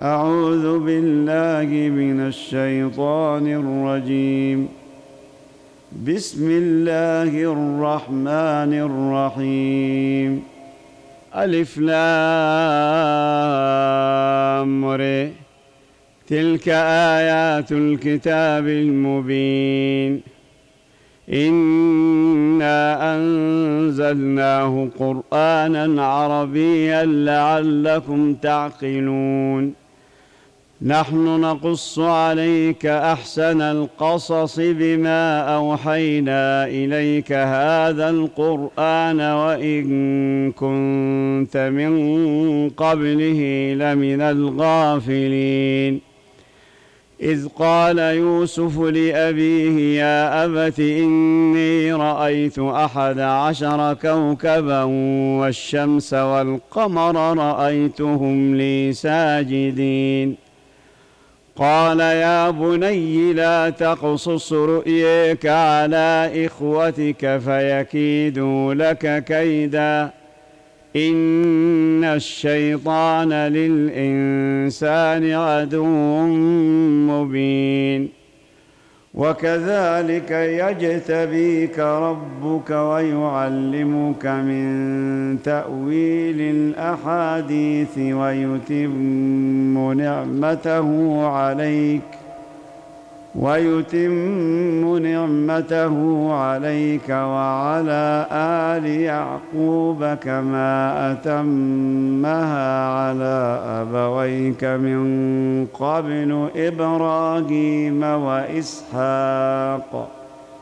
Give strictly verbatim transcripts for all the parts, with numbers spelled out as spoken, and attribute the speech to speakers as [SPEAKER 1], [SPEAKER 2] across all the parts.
[SPEAKER 1] أعوذ بالله من الشيطان الرجيم. بسم الله الرحمن الرحيم. ألف لام ر. تلك آيات الكتاب المبين. إنا أنزلناه قرآنا عربيا لعلكم تعقلون. نحن نقص عليك أحسن القصص بما أوحينا إليك هذا القرآن وإن كنت من قبله لمن الغافلين. إذ قال يوسف لأبيه يا أبت إني رأيت أحد عشر كوكبا والشمس والقمر رأيتهم لي ساجدين. قال يا بني لا تقصص رؤياك على إخوتك فيكيدوا لك كيدا إن الشيطان للإنسان عدو مبين. وكذلك يجتبيك ربك ويعلمك من تأويل الأحاديث ويتم نعمته عليك ويتم نعمته عليك وعلى آل يعقوب كما أتمها على أبويك من قبل إبراهيم وإسحاق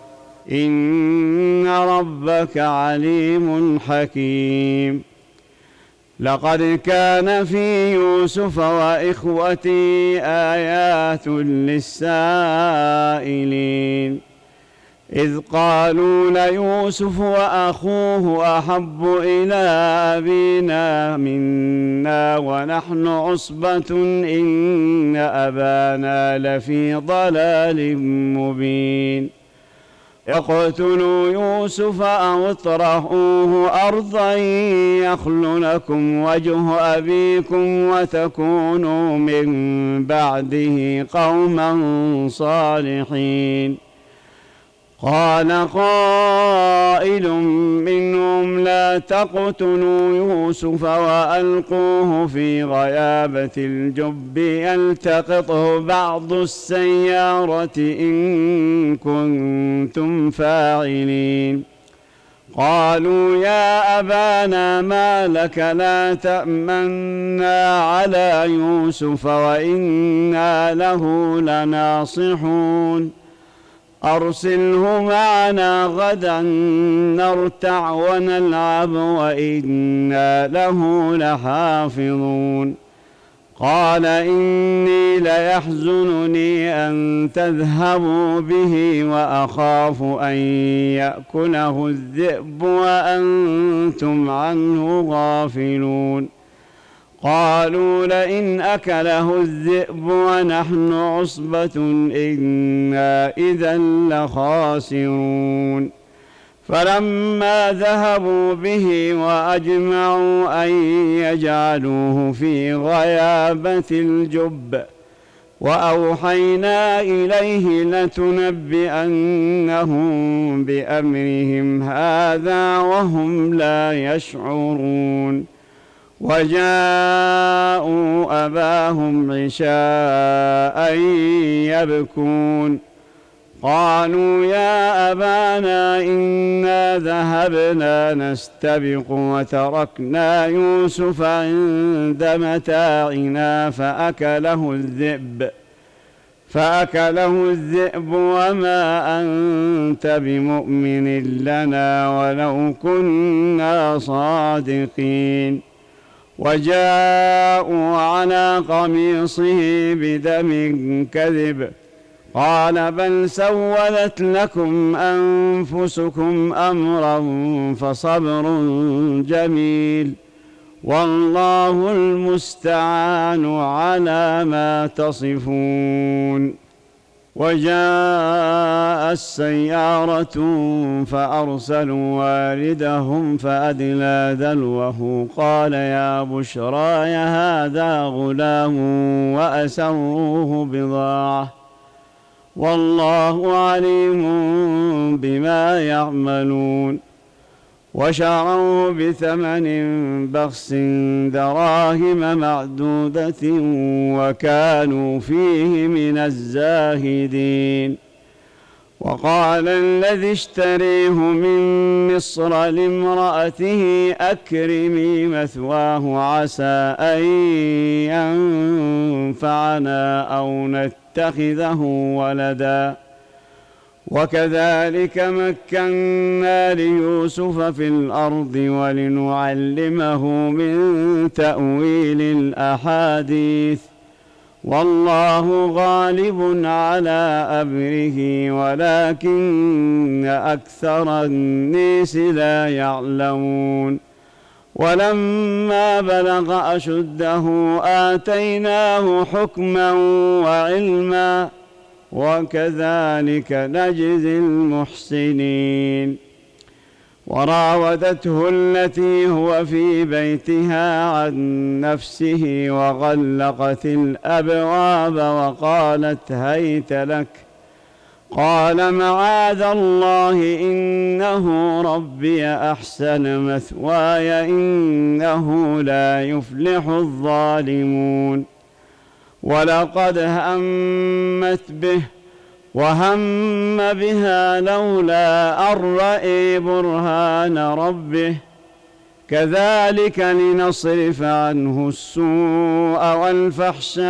[SPEAKER 1] إن ربك عليم حكيم. لقد كان في يوسف وإخوته آيات للسائلين إذ قالوا ليوسف وأخوه أحب إلى أبينا منا ونحن عصبة إن أبانا لفي ضلال مبين. اقتلوا يوسف أو اطرحوه أرضا يخل لكم وجه أبيكم وتكونوا من بعده قوما صالحين. قال قائل منهم لا تقتلوا يوسف وألقوه في غيابة الجب يلتقطه بعض السيارة إن كنتم فاعلين. قالوا يا أبانا ما لك لا تأمنا على يوسف وإنا له لناصحون. أرسله معنا غدا نرتع ونلعب وإنا له لحافظون. قال إني ليحزنني أن تذهبوا به وأخاف أن يأكله الذئب وأنتم عنه غافلون. قالوا لئن أكله الذئب ونحن عصبة إنا إذا لخاسرون. فلما ذهبوا به وأجمعوا أن يجعلوه في غيابة الجب وأوحينا إليه لتنبئنهم بأمرهم هذا وهم لا يشعرون. وجاءوا أباهم عشاء يبكون. قالوا يا أبانا إنا ذهبنا نستبق وتركنا يوسف عند متاعنا فأكله الذئب فأكله الذئب وما أنت بمؤمن لنا ولو كنا صادقين. وجاءوا على قميصه بدم كذب قال بل سولت لكم أنفسكم أمرا فصبر جميل والله المستعان على ما تصفون. وجاء السيارة فأرسلوا واردهم فأدلى دلوه قال يا بشراي هذا غلام وأسروه بضاعة والله عليم بما يعملون وشروه بثمن بخس دراهم معدودة وكانوا فيه من الزاهدين. وقال الذي اشتريه من مصر لامرأته أكرمي مثواه عسى أن ينفعنا أو نتخذه ولدا وكذلك مكنا ليوسف في الأرض ولنعلمه من تأويل الأحاديث والله غالب على أمره ولكن أكثر الناس لا يعلمون. ولما بلغ أشده آتيناه حكما وعلما وكذلك نجزي المحسنين. وراودته التي هو في بيتها عن نفسه وغلقت الأبواب وقالت هيت لك قال معاذ الله إنه ربي أحسن مثواي إنه لا يفلح الظالمون. ولقد همت به وهم بها لولا أن رأى برهان ربه كذلك لنصرف عنه السوء والفحشاء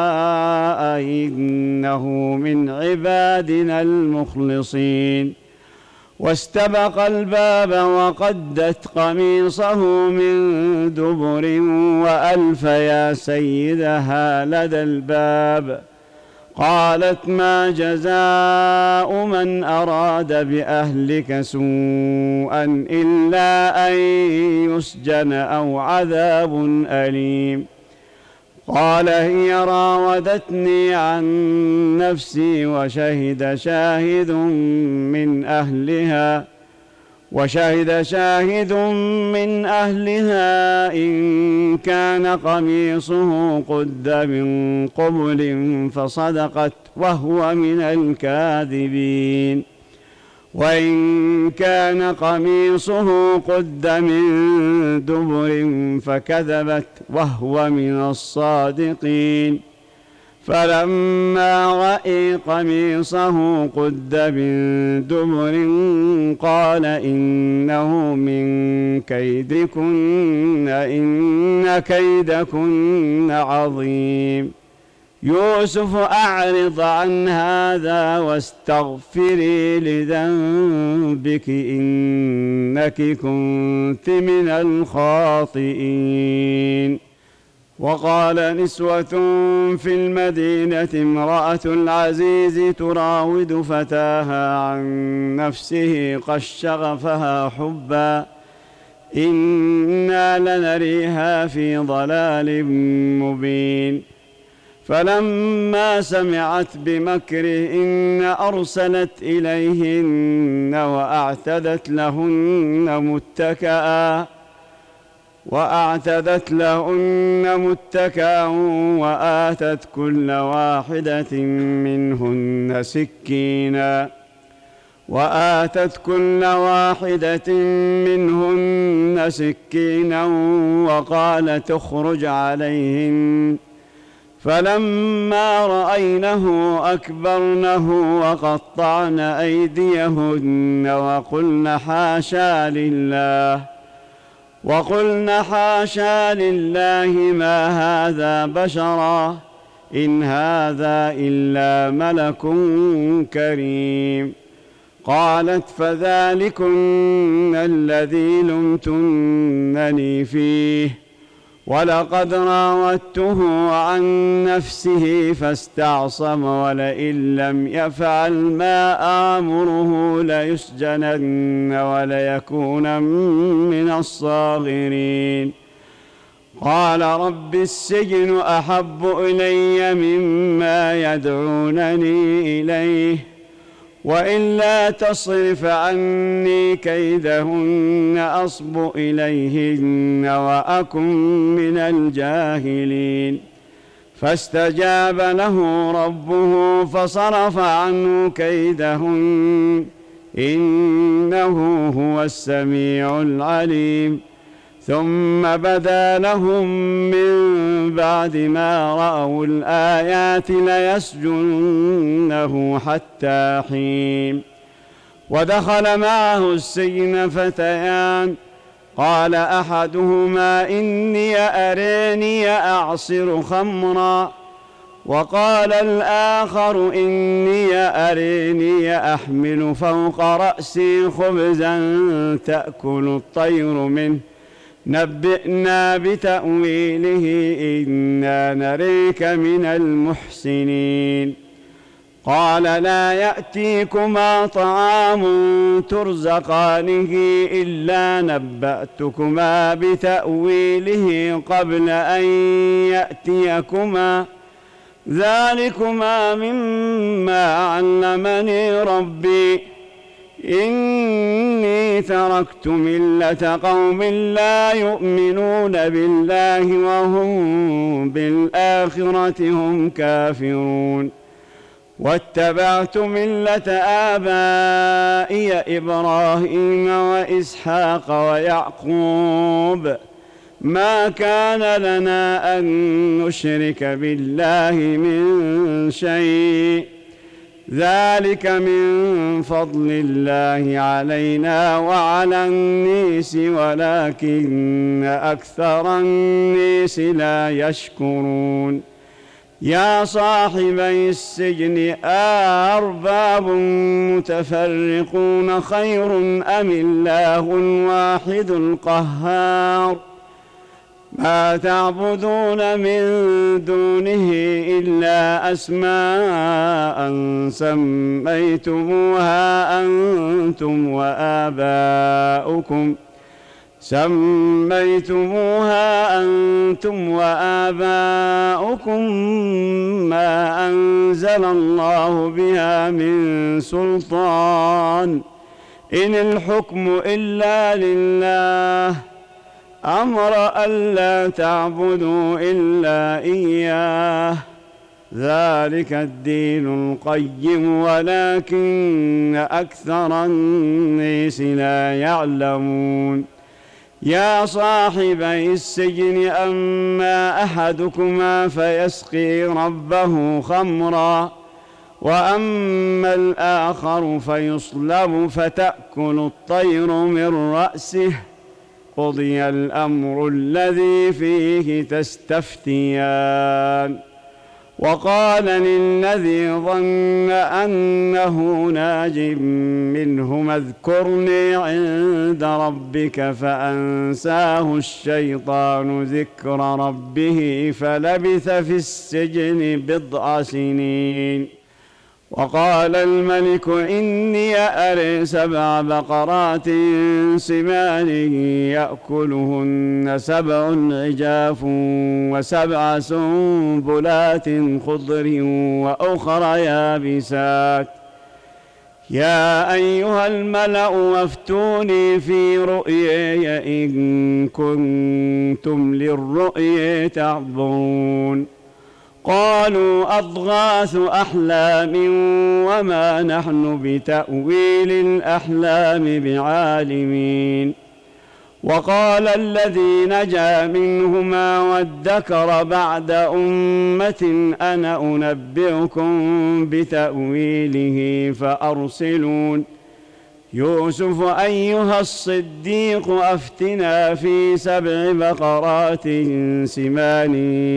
[SPEAKER 1] إنه من عبادنا المخلصين. واستبق الباب وقدت قميصه من دبر وألف يا سيدها لدى الباب قالت ما جزاء من أراد بأهلك سوءا إلا أن يسجن أو عذاب أليم. قال هي راودتني عن نفسي وشهد شاهد من أهلها وشهد شاهد من أهلها إن كان قميصه قد من قبل فصدقت وهو من الكاذبين وإن كان قميصه قد من دبر فكذبت وهو من الصادقين. فلما رأى قميصه قد من دبر قال إنه من كيدكن إن كيدكن عظيم. يوسف أعرض عن هذا واستغفري لذنبك إنك كنت من الخاطئين. وقال نسوة في المدينة امرأة العزيز تراود فتاها عن نفسه قد شغفها حبا إنا لنريها في ضلال مبين. فلما سمعت بمكرهن أرسلت إليهن وأعتدت لهن متكئا وأعتدت لهن متكئا وآتت كل واحدة منهن سكينا وآتت كل واحدة منهن سكينا وقالت اخرج عليهن فلما رأينه أكبرنه وقطعن أيديهن وقلن حاشا لله وقلن حاشا لله ما هذا بشرا إن هذا إلا ملك كريم. قالت فذلكن الذي لمتنني فيه ولقد راودته عن نفسه فاستعصم ولئن لم يفعل ما آمره ليسجنن وليكون من الصاغرين. قال رب السجن أحب إلي مما يدعونني إليه وإلا تصرف عني كيدهن أصب إليهن وأكن من الجاهلين فاستجاب له ربه فصرف عنه كيدهن إنه هو السميع العليم ثم بدا لهم من بعد ما رأوا الآيات ليسجننه حتى حين ودخل معه السجن فتيان قال أحدهما إني أراني أعصر خمرا وقال الآخر إني أراني أحمل فوق رأسي خبزا تأكل الطير منه نبئنا بتأويله إنا نريك من المحسنين قال لا يأتيكما طعام ترزقانه إلا نبأتكما بتأويله قبل أن يأتيكما ذلكما مما علمني ربي إني تركت ملة قوم لا يؤمنون بالله وهم بالآخرة هم كافرون واتبعت ملة آبائي إبراهيم وإسحاق ويعقوب ما كان لنا أن نشرك بالله من شيء ذلك من فضل الله علينا وعلى الناس ولكن أكثر الناس لا يشكرون يا صاحبي السجن أأرباب متفرقون خير أم الله الواحد القهار ما تعبدون من دونه إلا أسماء سميتموها أنتم وآباؤكم سميتموها أنتم وآباؤكم ما أنزل الله بها من سلطان إن الحكم إلا لله أمر ألا تعبدوا إلا إياه ذلك الدين القيم ولكن أكثر الناس لا يعلمون يا صاحبي السجن أما أحدكما فيسقي ربه خمرا وأما الآخر فيصلب فتأكل الطير من رأسه قضي الأمر الذي فيه تستفتيان وقال للذي ظن أنه ناج منهما اذكرني عند ربك فأنساه الشيطان ذكر ربه فلبث في السجن بضع سنين وقال الملك إني أري سبع بقرات سمان يأكلهن سبع عجاف وسبع سنبلات خضر وأخر يابسات يا أيها الملأ وافتوني في رؤياي إن كنتم للرؤيا تعبرون قالوا أضغاث أحلام وما نحن بتأويل الأحلام بعالمين وقال الذي نجا منهما وادكر بعد أمة أنا أنبئكم بتأويله فأرسلون يوسف أيها الصديق أفتنا في سبع بقرات سمان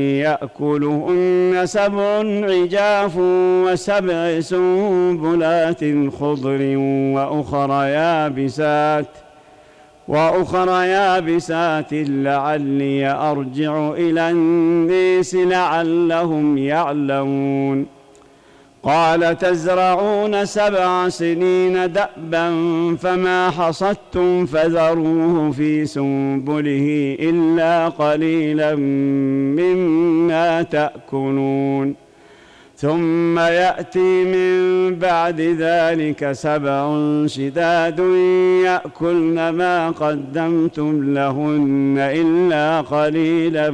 [SPEAKER 1] يأكلهن سبع عجاف وسبع سنبلات خضر وأخر يابسات وأخر يابسات لعلي أرجع إلى الناس لعلهم يعلمون قال تزرعون سبع سنين دأبا فما حصدتم فذروه في سنبله إلا قليلا مما تأكلون ثم يأتي من بعد ذلك سبع شداد يأكلن ما قدمتم لهن إلا قليلا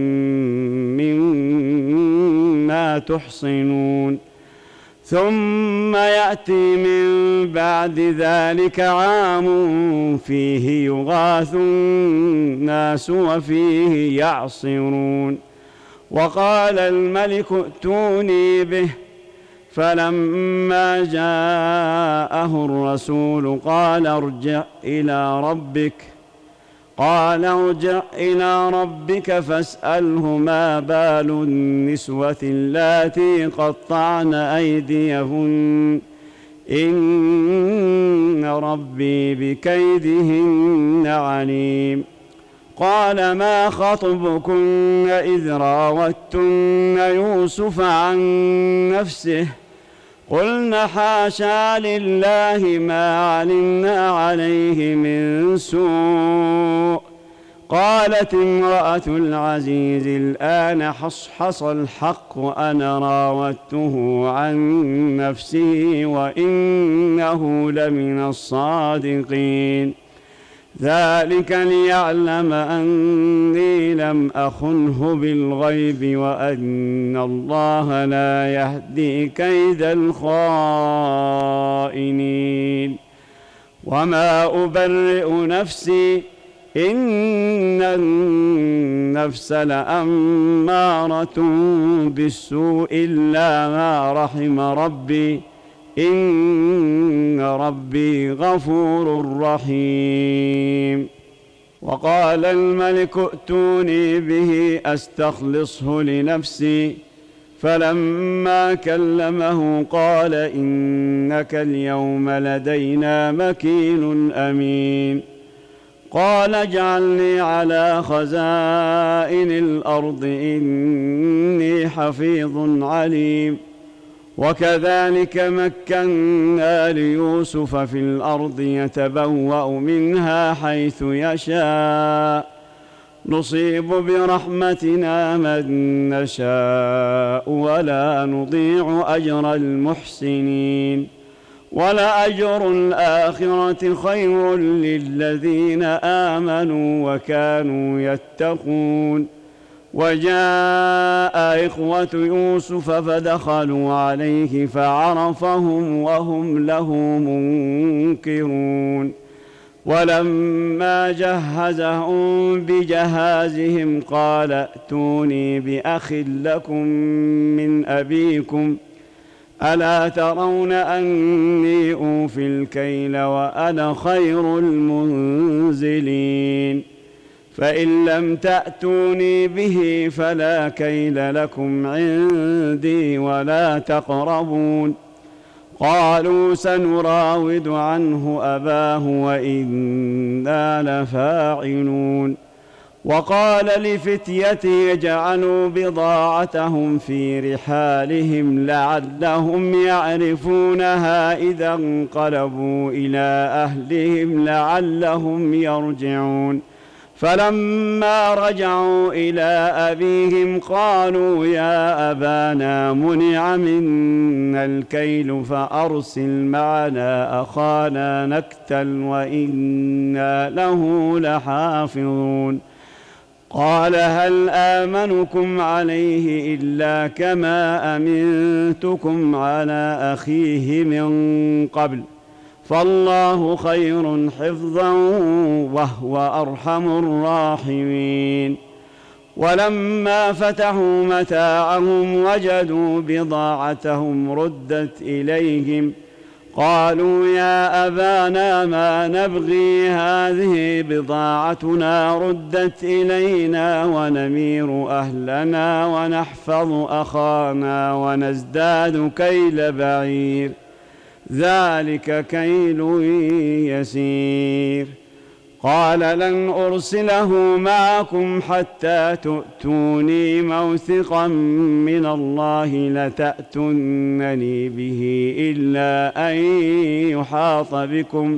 [SPEAKER 1] مما تحصنون ثم يأتي من بعد ذلك عام فيه يغاث الناس وفيه يعصرون وقال الملك ائتوني به فلما جاءه الرسول قال ارجع إلى ربك قال ارجع إلى ربك فاسأله ما بال النسوة اللاتي قطعن أيديهن إن ربي بكيدهن عليم قال ما خطبكن إذ راوتن يوسف عن نفسه قلنا حاشا لله ما علمنا عليه من سوء قالت امرأة العزيز الآن حصحص الحق أنا راودته عن نفسه وإنه لمن الصادقين ذلك ليعلم أني لم أخنه بالغيب وأن الله لا يهدي كيد الخائنين وما أبرئ نفسي إن النفس لأمارة بالسوء إلا ما رحم ربي إن ربي غفور رحيم وقال الملك ائتوني به أستخلصه لنفسي فلما كلمه قال إنك اليوم لدينا مكين أمين قال اجعلني على خزائن الأرض إني حفيظ عليم وكذلك مكنا ليوسف في الأرض يتبوأ منها حيث يشاء نصيب برحمتنا من نشاء ولا نضيع أجر المحسنين ولأجر الآخرة خير للذين آمنوا وكانوا يتقون وجاء إخوة يوسف فدخلوا عليه فعرفهم وهم له منكرون ولما جهزهم بجهازهم قال ائتوني بأخ لكم من أبيكم ألا ترون أني أوفي الكيل وأنا خير المنزلين فإن لم تأتوني به فلا كيل لكم عندي ولا تقربون قالوا سنراود عنه أباه وإنا لفاعلون وقال لفتيته جعلوا بضاعتهم في رحالهم لعلهم يعرفونها إذا انقلبوا إلى أهلهم لعلهم يرجعون فلما رجعوا إلى أبيهم قالوا يا أبانا منع منا الكيل فأرسل معنا أخانا نكتل وإنا له لحافظون قال هل آمنكم عليه إلا كما أمنتكم على أخيه من قبل فالله خير حفظا وهو أرحم الراحمين ولما فتحوا متاعهم وجدوا بضاعتهم ردت إليهم قالوا يا أبانا ما نبغي هذه بضاعتنا ردت إلينا ونمير أهلنا ونحفظ أخانا ونزداد كيل بعير ذلك كيل يسير قال لن أرسله معكم حتى تؤتوني موثقا من الله لتأتونني به إلا أن يحاط بكم.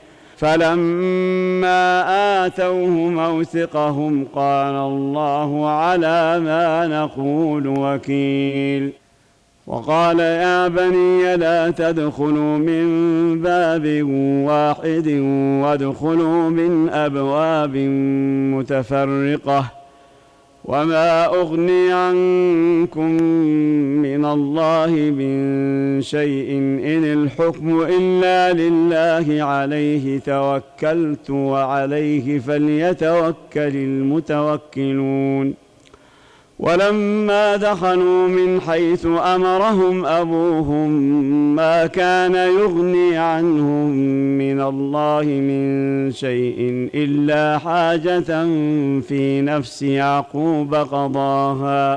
[SPEAKER 1] فلما آتوه موثقهم قال الله على ما نقول وكيل. وقال يا بني لا تدخلوا من باب واحد وادخلوا من أبواب متفرقة وما أغني عنكم من الله من شيء إن الحكم إلا لله عليه توكلت وعليه فليتوكل المتوكلون. ولما دخلوا من حيث أمرهم أبوهم ما كان يغني عنهم من الله من شيء إلا حاجة في نفس يعقوب قضاها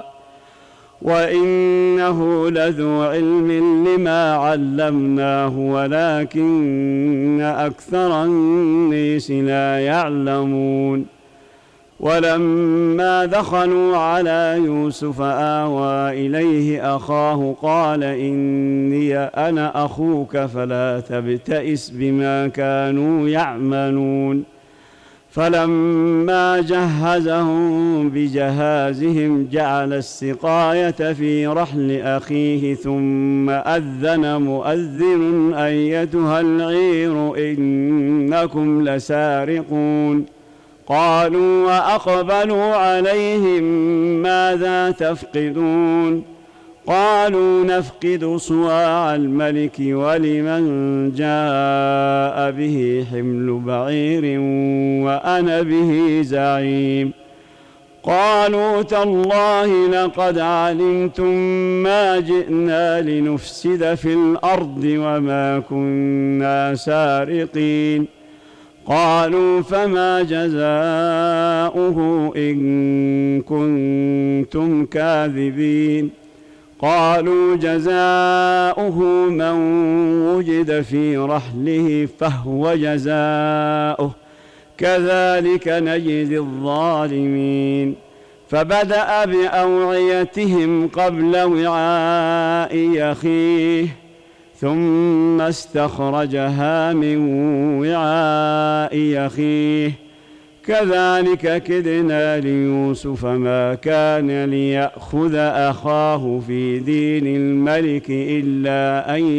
[SPEAKER 1] وإنه لذو علم لما علمناه ولكن أكثر الناس لا يعلمون. ولما دخلوا على يوسف آوى إليه أخاه قال إني أنا أخوك فلا تبتئس بما كانوا يعملون. فلما جهزهم بجهازهم جعل السقاية في رحل أخيه ثم أذن مؤذن أيتها العير إنكم لسارقون. قالوا وأقبلوا عليهم ماذا تفقدون؟ قالوا نفقد صواع الملك ولمن جاء به حمل بعير وأنا به زعيم. قالوا تالله لقد علمتم ما جئنا لنفسد في الأرض وما كنا سارقين. قالوا فما جزاؤه إن كنتم كاذبين؟ قالوا جزاؤه من وجد في رحله فهو جزاؤه كذلك نجزي الظالمين. فبدأ بأوعيتهم قبل وعاء أخيه ثم استخرجها من وعاء أخيه كذلك كدنا ليوسف ما كان ليأخذ أخاه في دين الملك إلا أن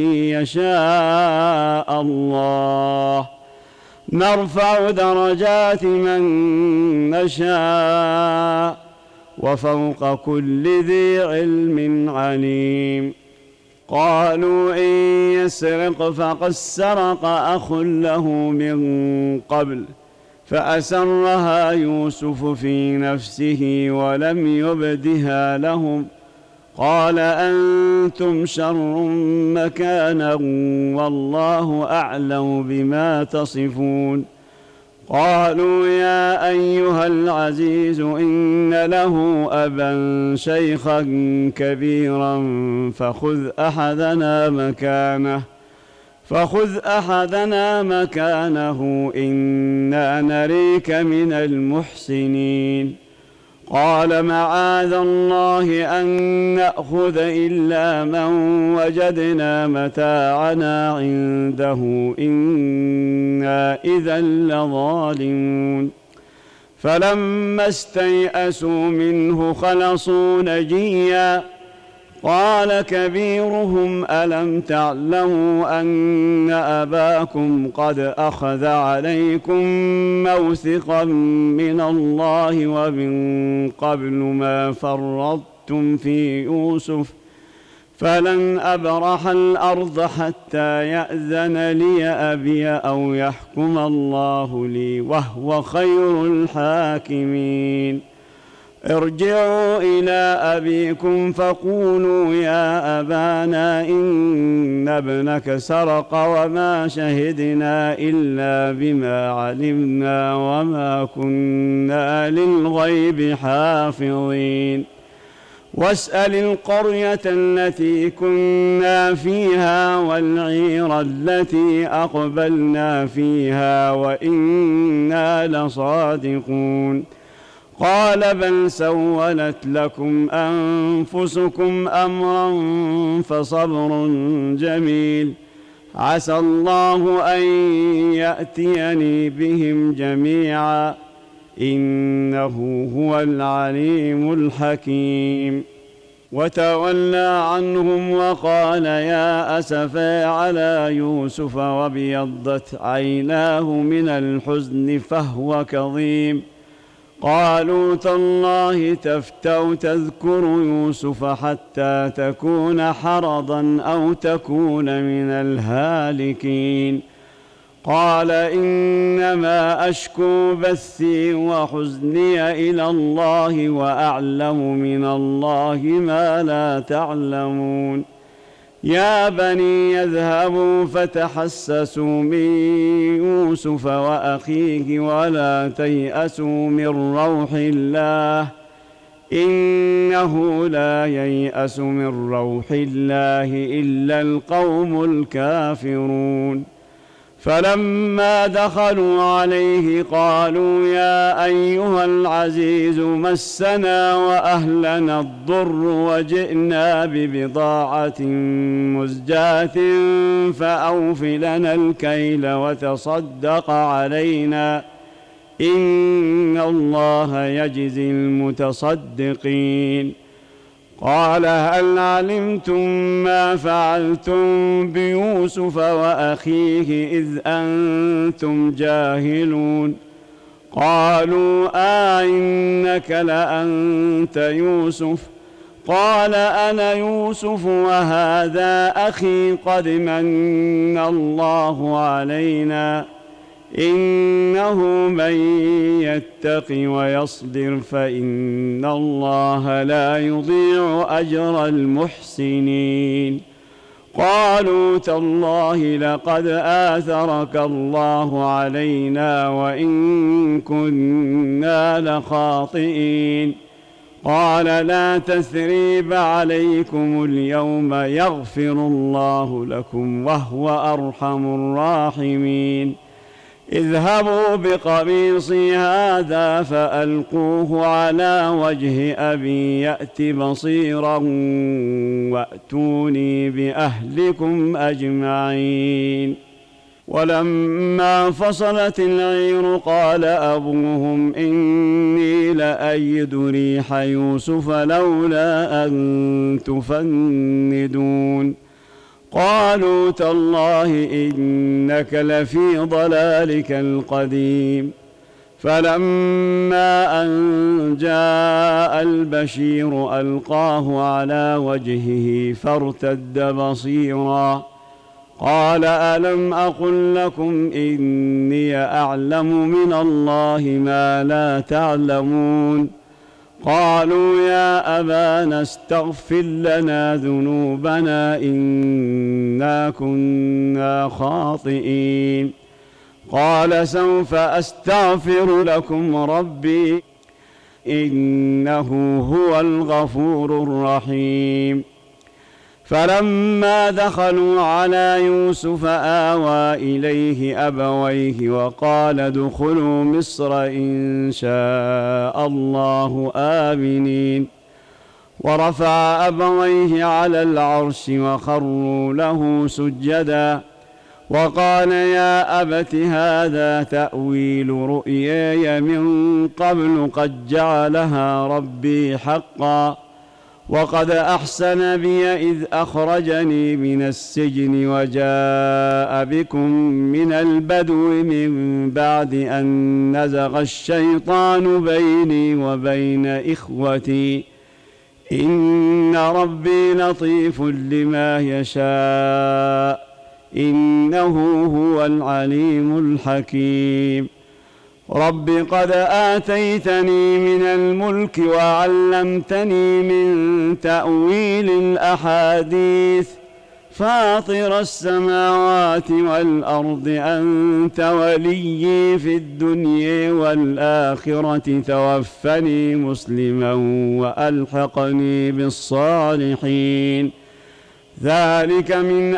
[SPEAKER 1] يشاء الله نرفع درجات من نشاء وفوق كل ذي علم عليم. قالوا إن يسرق فقد سرق أخ له من قبل فأسرها يوسف في نفسه ولم يبدها لهم. قال أنتم شر مكانا والله أعلم بما تصفون. قالوا يا أيها العزيز إن له أبا شيخا كبيرا فخذ أحدنا مكانه فخذ أحدنا مكانه إنا نريك من المحسنين. قال معاذ الله أن نأخذ إلا من وجدنا متاعنا عنده إنا إذا لظالمون. فلما استيئسوا منه خلصوا نجيا. قال كبيرهم ألم تعلموا أن أباكم قد أخذ عليكم موثقا من الله ومن قبل ما فرطتم في يوسف فلن أبرح الأرض حتى يأذن لي أبي أو يحكم الله لي وهو خير الحاكمين. ارجعوا إلى أبيكم فقولوا يا أبانا إن ابنك سرق وما شهدنا إلا بما علمنا وما كنا للغيب حافظين. واسأل القرية التي كنا فيها والعير التي أقبلنا فيها وإنا لصادقون قال بل سولت لكم أنفسكم أمرا فصبر جميل عسى الله أن يأتيني بهم جميعا إنه هو العليم الحكيم. وتولى عنهم وقال يا أسفا على يوسف وابيضت عيناه من الحزن فهو كظيم قالوا تالله تفتأ تذكر يوسف حتى تكون حرضا أو تكون من الهالكين قال إنما أشكو بثي وحزني إلى الله وأعلم من الله ما لا تعلمون يا بني يذهبوا فتحسسوا من يوسف وأخيه ولا تيأسوا من روح الله إنه لا ييأس من روح الله إلا القوم الكافرون فلما دخلوا عليه قالوا يا أيها العزيز مسنا وأهلنا الضر وجئنا ببضاعة مزجاة فأوف لنا الكيل وتصدق علينا إن الله يجزي المتصدقين قال هل علمتم ما فعلتم بيوسف وأخيه إذ أنتم جاهلون قالوا آئنك لأنت يوسف قال أنا يوسف وهذا أخي قد من الله علينا إنه من يتق ويصبر فإن الله لا يضيع أجر المحسنين قالوا تالله لقد آثرك الله علينا وإن كنا لخاطئين قال لا تثريب عليكم اليوم يغفر الله لكم وهو أرحم الراحمين اذهبوا بقميصي هذا فألقوه على وجه أبي يأت بصيرا وأتوني بأهلكم أجمعين ولما فصلت العير قال أبوهم إني لأجد ريح يوسف لولا أن تفندون قالوا تالله إنك لفي ضلالك القديم فلما أن جاء البشير ألقاه على وجهه فارتد بصيرا قال ألم أقل لكم إني أعلم من الله ما لا تعلمون قالوا يا أبانا استغفر لنا ذنوبنا إنا كنا خاطئين قال سوف أستغفر لكم ربي إنه هو الغفور الرحيم فلما دخلوا على يوسف آوى إليه أبويه وقال ادخلوا مصر إن شاء الله آمنين ورفع أبويه على العرش وخروا له سجدا وقال يا أبت هذا تأويل رؤياي من قبل قد جعلها ربي حقا وقد أحسن بي إذ أخرجني من السجن وجاء بكم من البدو من بعد أن نزغ الشيطان بيني وبين إخوتي إن ربي لطيف لما يشاء إنه هو العليم الحكيم رب قد آتيتني من الملك وعلمتني من تأويل الأحاديث فاطر السماوات والأرض أنت وليي في الدنيا والآخرة توفني مسلما وألحقني بالصالحين ذلك من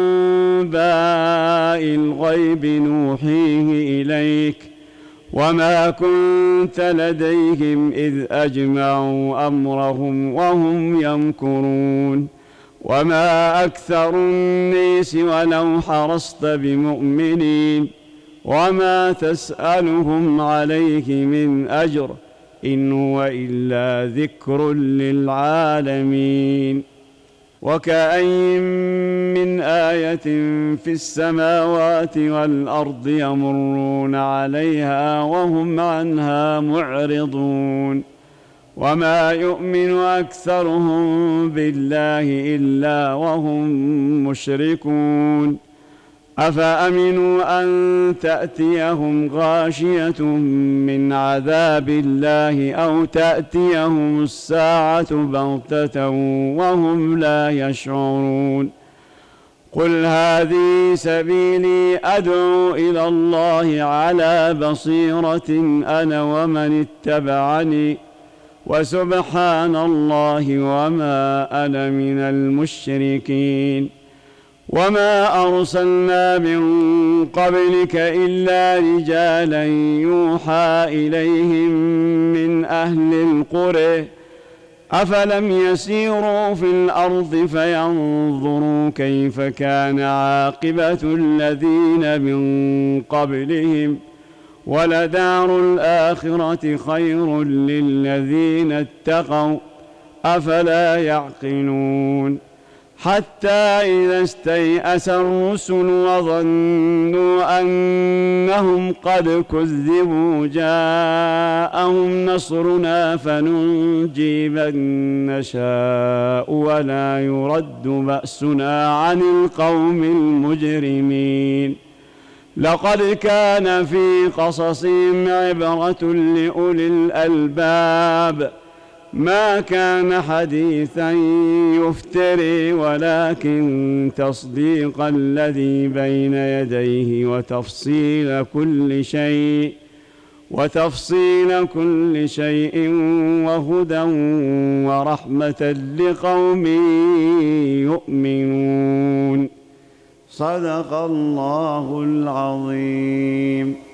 [SPEAKER 1] أنباء الغيب نوحيه إليك وما كنت لديهم إذ أجمعوا أمرهم وهم يمكرون وما أكثر الناس ولو حرصت بمؤمنين وما تسألهم عليه من أجر إن هو إلا ذكر للعالمين وكأين من آية في السماوات والأرض يمرون عليها وهم عنها معرضون وما يؤمن أكثرهم بالله إلا وهم مشركون أفأمنوا أن تأتيهم غاشية من عذاب الله أو تأتيهم الساعة بغتة وهم لا يشعرون قل هذه سبيلي أدعو إلى الله على بصيرة أنا ومن اتبعني وسبحان الله وما أنا من المشركين وما أرسلنا من قبلك إلا رجالا يوحى إليهم من أهل القرى أفلم يسيروا في الأرض فينظروا كيف كان عاقبة الذين من قبلهم ولدار الآخرة خير للذين اتقوا أفلا يعقلون حتى إذا استيأس الرسل وظنوا أنهم قد كذبوا جاءهم نصرنا فننجي من نشاء ولا يرد بأسنا عن القوم المجرمين لقد كان في قصصهم عبرة لأولي الألباب ما كان حديثا يفتري ولكن تصديق الذي بين يديه وتفصيل كل شيء وتفصيل كل شيء وهدى ورحمة لقوم يؤمنون صدق الله العظيم.